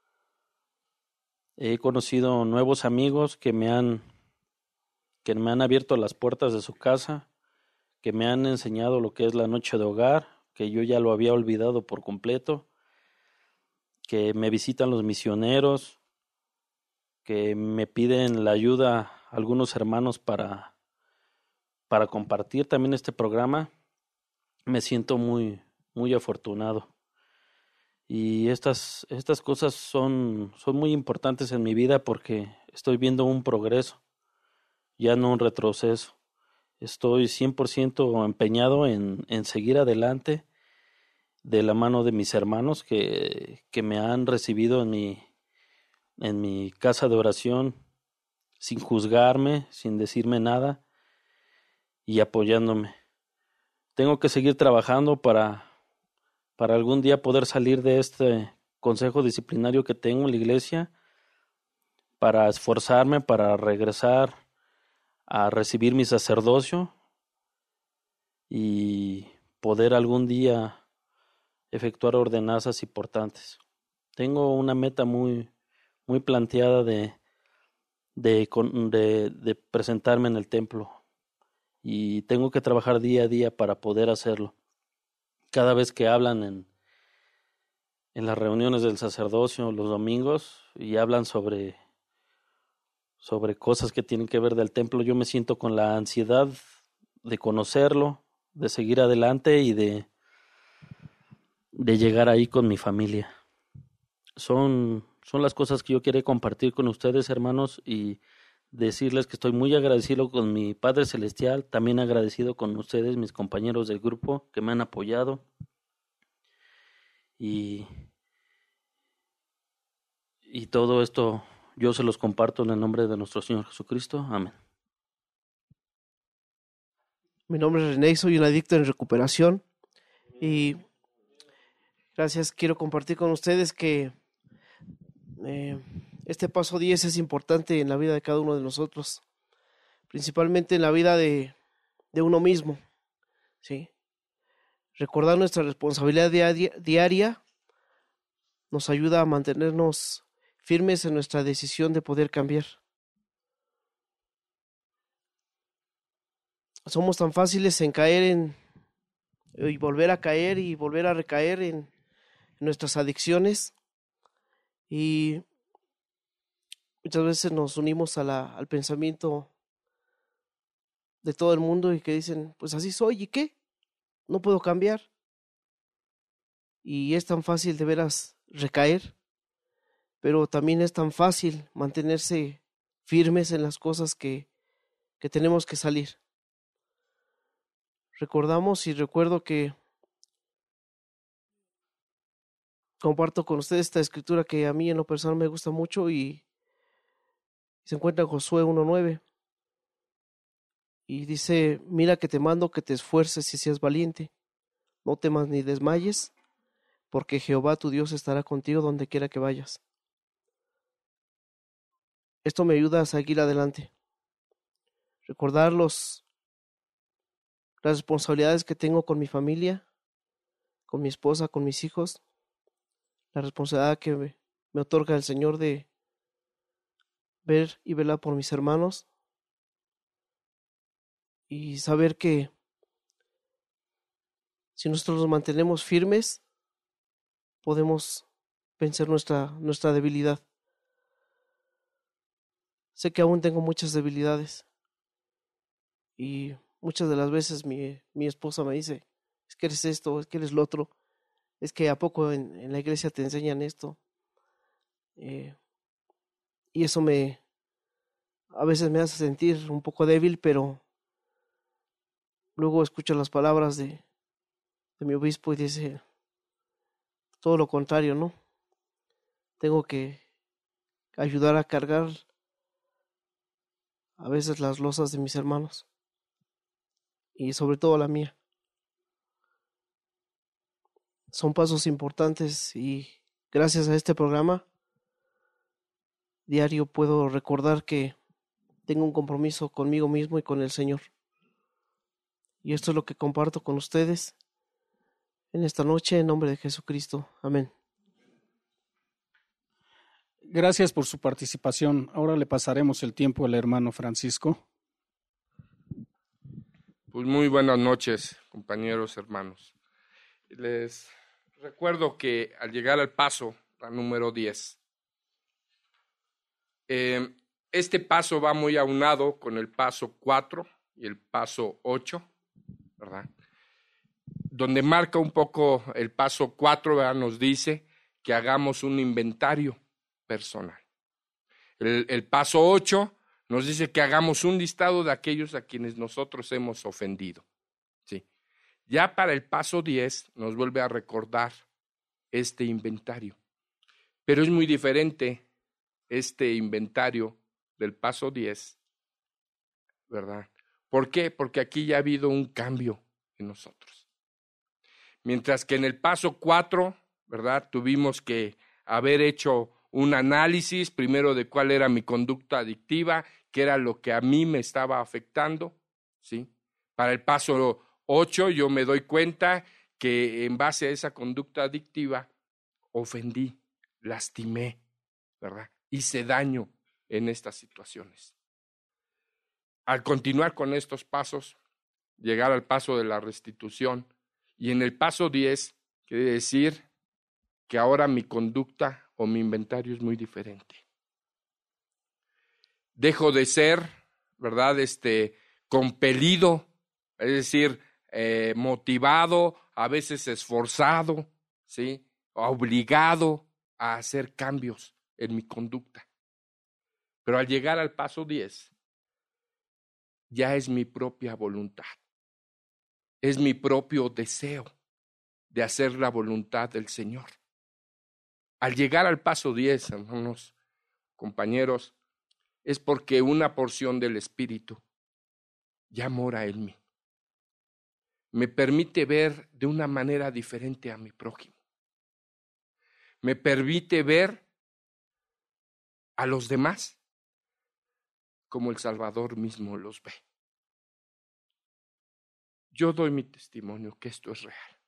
He conocido nuevos amigos que me han, que me han abierto las puertas de su casa, que me han enseñado lo que es la noche de hogar, que yo ya lo había olvidado por completo, que me visitan los misioneros, que me piden la ayuda algunos hermanos para, para compartir también este programa. Me siento muy, muy afortunado. Y estas, estas cosas son, son muy importantes en mi vida porque estoy viendo un progreso, ya no un retroceso. Estoy cien por ciento empeñado en, en seguir adelante de la mano de mis hermanos que, que me han recibido en mi, en mi casa de oración sin juzgarme, sin decirme nada y apoyándome. Tengo que seguir trabajando para, para algún día poder salir de este consejo disciplinario que tengo en la iglesia, para esforzarme, para regresar a recibir mi sacerdocio y poder algún día efectuar ordenanzas importantes. Tengo una meta muy, muy planteada de, de, de, de presentarme en el templo y tengo que trabajar día a día para poder hacerlo. Cada vez que hablan en, en las reuniones del sacerdocio los domingos y hablan sobre, sobre cosas que tienen que ver del templo, yo me siento con la ansiedad de conocerlo, de seguir adelante y de, de llegar ahí con mi familia. Son, son las cosas que yo quiero compartir con ustedes, hermanos, y decirles que estoy muy agradecido con mi Padre Celestial, también agradecido con ustedes, mis compañeros del grupo, que me han apoyado. Y, y todo esto yo se los comparto en el nombre de nuestro Señor Jesucristo. Amén. Mi nombre es René, soy un adicto en recuperación y gracias, quiero compartir con ustedes que eh, este paso diez es importante en la vida de cada uno de nosotros, principalmente en la vida de, de uno mismo, ¿sí? Recordar nuestra responsabilidad diaria, diaria nos ayuda a mantenernos firmes en nuestra decisión de poder cambiar. Somos tan fáciles en caer en y volver a caer y volver a recaer en, en nuestras adicciones y muchas veces nos unimos a la, al pensamiento de todo el mundo y que dicen, pues así soy, ¿y qué? No puedo cambiar. Y es tan fácil de veras recaer, pero también es tan fácil mantenerse firmes en las cosas que, que tenemos que salir. Recordamos y recuerdo que comparto con ustedes esta escritura que a mí en lo personal me gusta mucho y se encuentra en Josué uno nueve y dice, mira que te mando que te esfuerces y seas valiente, no temas ni desmayes, porque Jehová tu Dios estará contigo donde quiera que vayas. Esto me ayuda a seguir adelante, recordar los las responsabilidades que tengo con mi familia, con mi esposa, con mis hijos, la responsabilidad que me, me otorga el Señor de ver y velar por mis hermanos y saber que si nosotros nos mantenemos firmes, podemos vencer nuestra, nuestra debilidad. Sé que aún tengo muchas debilidades y muchas de las veces mi, mi esposa me dice, es que eres esto, es que eres lo otro, es que a poco en, en la iglesia te enseñan esto. Eh, y eso me, a veces me hace sentir un poco débil, pero luego escucho las palabras de, de mi obispo y dice, todo lo contrario, ¿no? Tengo que ayudar a cargar a veces las losas de mis hermanos. Y sobre todo la mía. Son pasos importantes y gracias a este programa diario puedo recordar que tengo un compromiso conmigo mismo y con el Señor. Y esto es lo que comparto con ustedes en esta noche, en nombre de Jesucristo. Amén. Gracias por su participación. Ahora le pasaremos el tiempo al hermano Francisco. Pues muy buenas noches, compañeros, hermanos. Les recuerdo que al llegar al paso, la número diez, eh, este paso va muy aunado con el paso cuatro y el paso ocho, ¿verdad? Donde marca un poco el paso cuatro, ¿verdad? Nos dice que hagamos un inventario personal. El, el paso ocho nos dice que hagamos un listado de aquellos a quienes nosotros hemos ofendido. ¿Sí? Ya para el paso diez nos vuelve a recordar este inventario. Pero es muy diferente este inventario del paso diez, ¿verdad? ¿Por qué? Porque aquí ya ha habido un cambio en nosotros. Mientras que en el paso cuatro, ¿verdad? Tuvimos que haber hecho un análisis primero de cuál era mi conducta adictiva, qué era lo que a mí me estaba afectando, ¿sí? Para el paso ocho yo me doy cuenta que en base a esa conducta adictiva ofendí, lastimé, ¿verdad? Hice daño en estas situaciones. Al continuar con estos pasos, llegar al paso de la restitución, y en el paso diez, quiere decir que ahora mi conducta o mi inventario es muy diferente. Dejo de ser, ¿verdad?, este, compelido, es decir, eh, motivado, a veces esforzado, ¿sí?, obligado a hacer cambios en mi conducta. Pero al llegar al paso diez, ya es mi propia voluntad. Es mi propio deseo de hacer la voluntad del Señor. Al llegar al paso diez, hermanos, compañeros, es porque una porción del Espíritu ya mora en mí. Me permite ver de una manera diferente a mi prójimo. Me permite ver a los demás como el Salvador mismo los ve. Yo doy mi testimonio que esto es real.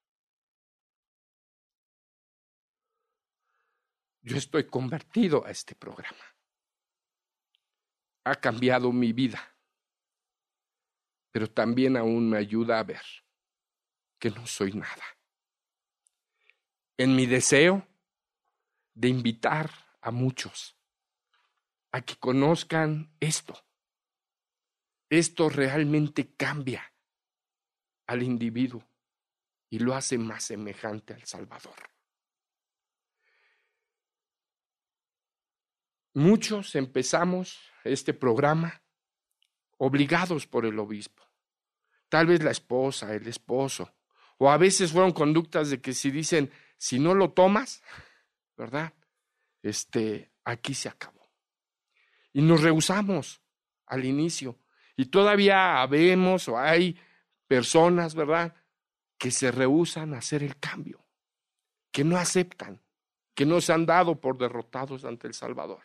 Yo estoy convertido a este programa. Ha cambiado mi vida, pero también aún me ayuda a ver que no soy nada. En mi deseo de invitar a muchos a que conozcan esto, esto realmente cambia al individuo y lo hace más semejante al Salvador. Muchos empezamos este programa obligados por el obispo, tal vez la esposa, el esposo, o a veces fueron conductas de que si dicen, si no lo tomas, ¿verdad? Este, aquí se acabó. Y nos rehusamos al inicio, y todavía habemos o hay personas, ¿verdad?, que se rehúsan a hacer el cambio, que no aceptan, que no se han dado por derrotados ante el Salvador.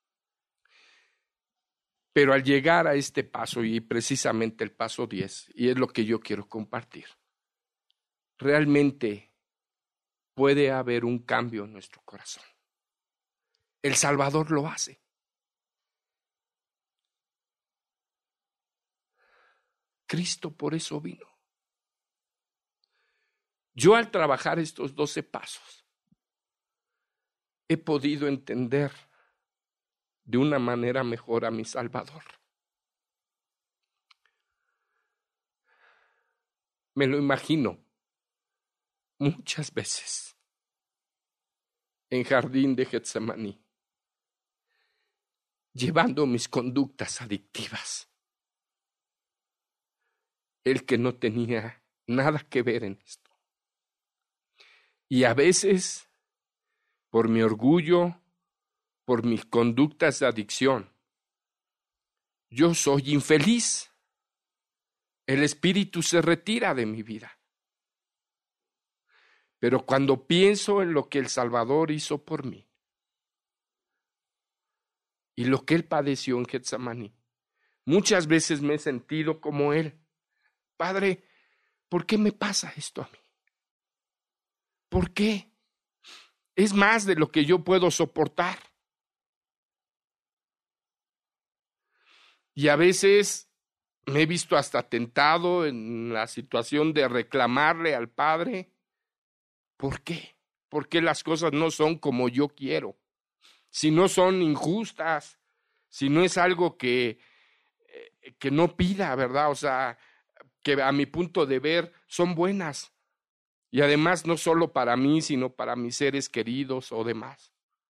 Pero al llegar a este paso, y precisamente el paso diez, y es lo que yo quiero compartir, realmente puede haber un cambio en nuestro corazón. El Salvador lo hace. Cristo por eso vino. Yo al trabajar estos doce pasos, he podido entender de una manera mejor a mi Salvador. Me lo imagino muchas veces en jardín de Getsemaní, llevando mis conductas adictivas. El que no tenía nada que ver en esto. Y a veces, por mi orgullo, por mis conductas de adicción, yo soy infeliz. El Espíritu se retira de mi vida. Pero cuando pienso en lo que el Salvador hizo por mí y lo que Él padeció en Getsemaní, muchas veces me he sentido como Él. Padre, ¿por qué me pasa esto a mí? ¿Por qué? Es más de lo que yo puedo soportar. Y a veces me he visto hasta tentado en la situación de reclamarle al Padre. ¿Por qué? ¿Por qué las cosas no son como yo quiero? Si no son injustas, si no es algo que, que no pida, ¿verdad? O sea, que a mi punto de ver son buenas. Y además no solo para mí, sino para mis seres queridos o demás.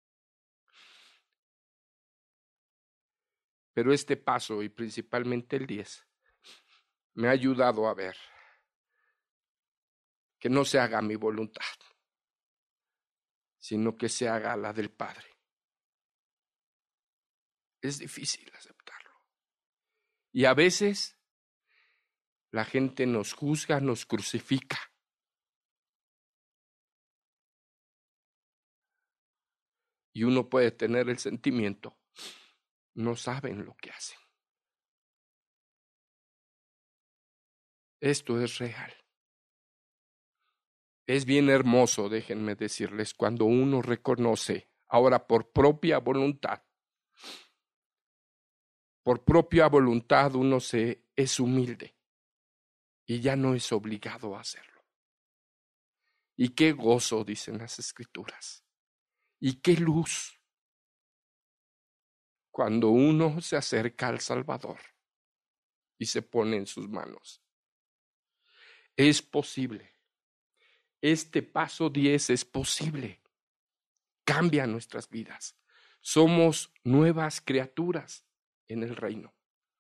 Pero este paso, y principalmente el diez, me ha ayudado a ver que no se haga mi voluntad, sino que se haga la del Padre. Es difícil aceptarlo. Y a veces la gente nos juzga, nos crucifica. Y uno puede tener el sentimiento, no saben lo que hacen. Esto es real. Es bien hermoso, déjenme decirles, cuando uno reconoce, ahora por propia voluntad, por propia voluntad uno se es humilde y ya no es obligado a hacerlo. Y qué gozo, dicen las Escrituras, y qué luz cuando uno se acerca al Salvador y se pone en sus manos. Es posible. Este paso diez es posible. Cambia nuestras vidas. Somos nuevas criaturas en el reino.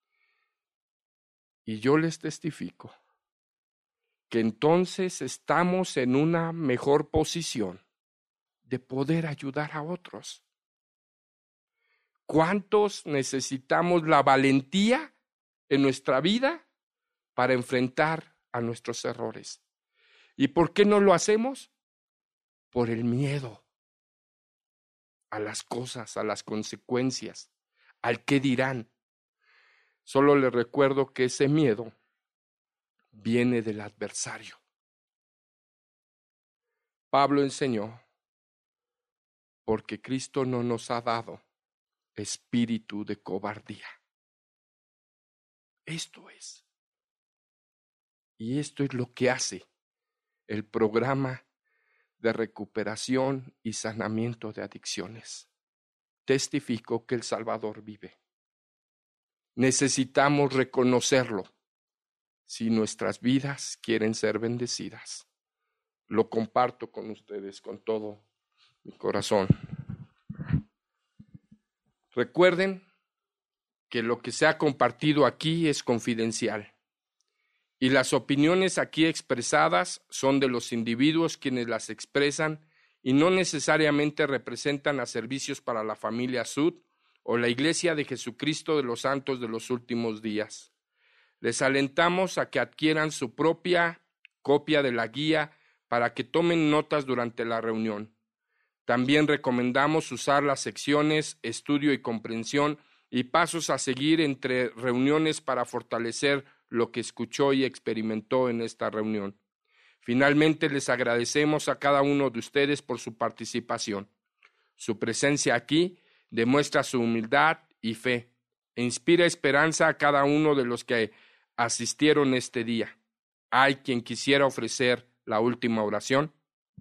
Y yo les testifico que entonces estamos en una mejor posición de poder ayudar a otros. ¿Cuántos necesitamos la valentía en nuestra vida para enfrentar a nuestros errores? ¿Y por qué no lo hacemos? Por el miedo a las cosas, a las consecuencias, al qué dirán. Solo les recuerdo que ese miedo viene del adversario. Pablo enseñó, porque Cristo no nos ha dado espíritu de cobardía. Esto es. Y esto es lo que hace el programa de recuperación y sanamiento de adicciones. Testifico que el Salvador vive. Necesitamos reconocerlo si nuestras vidas quieren ser bendecidas. Lo comparto con ustedes con todo mi corazón. Recuerden que lo que se ha compartido aquí es confidencial. Y las opiniones aquí expresadas son de los individuos quienes las expresan y no necesariamente representan a Servicios para la Familia Sud o la Iglesia de Jesucristo de los Santos de los Últimos Días. Les alentamos a que adquieran su propia copia de la guía para que tomen notas durante la reunión. También recomendamos usar las secciones Estudio y Comprensión y pasos a seguir entre reuniones para fortalecer lo que escuchó y experimentó en esta reunión. Finalmente, les agradecemos a cada uno de ustedes por su participación. Su presencia aquí demuestra su humildad y fe e inspira esperanza a cada uno de los que asistieron este día. ¿Hay quien quisiera ofrecer la última oración?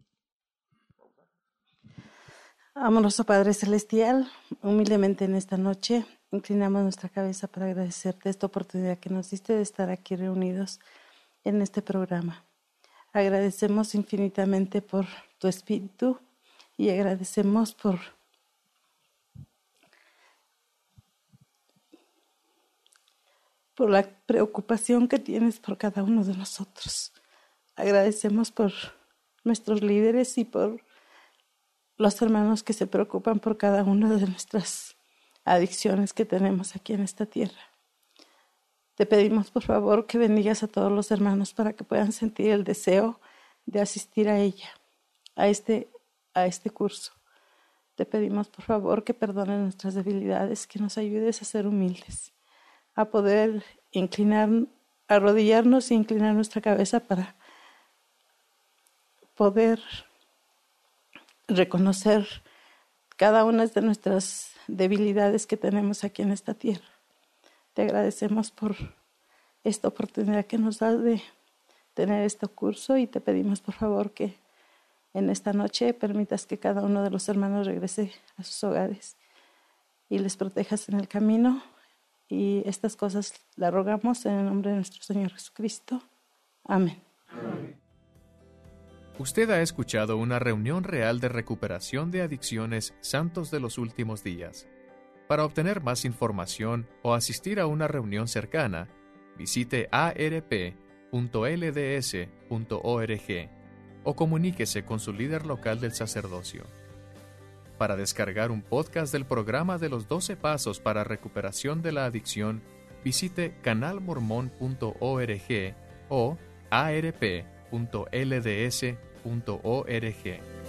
Amoroso Padre Celestial, humildemente en esta noche inclinamos nuestra cabeza para agradecerte esta oportunidad que nos diste de estar aquí reunidos en este programa. Agradecemos infinitamente por tu espíritu y agradecemos por por la preocupación que tienes por cada uno de nosotros. Agradecemos por nuestros líderes y por los hermanos que se preocupan por cada una de nuestras adicciones que tenemos aquí en esta tierra. Te pedimos por favor que bendigas a todos los hermanos para que puedan sentir el deseo de asistir a ella, a este, a este curso. Te pedimos por favor que perdones nuestras debilidades, que nos ayudes a ser humildes, a poder inclinar, arrodillarnos e inclinar nuestra cabeza para poder reconocer cada una de nuestras debilidades que tenemos aquí en esta tierra. Te agradecemos por esta oportunidad que nos das de tener este curso y te pedimos por favor que en esta noche permitas que cada uno de los hermanos regrese a sus hogares y les protejas en el camino. Y estas cosas las rogamos en el nombre de nuestro Señor Jesucristo. Amén. Amén. Usted ha escuchado una reunión real de recuperación de adicciones Santos de los Últimos Días. Para obtener más información o asistir a una reunión cercana, visite a r p punto l d s punto org o comuníquese con su líder local del sacerdocio. Para descargar un podcast del programa de los doce Pasos para Recuperación de la Adicción, visite canal mormón punto org o a r p punto l d s punto org.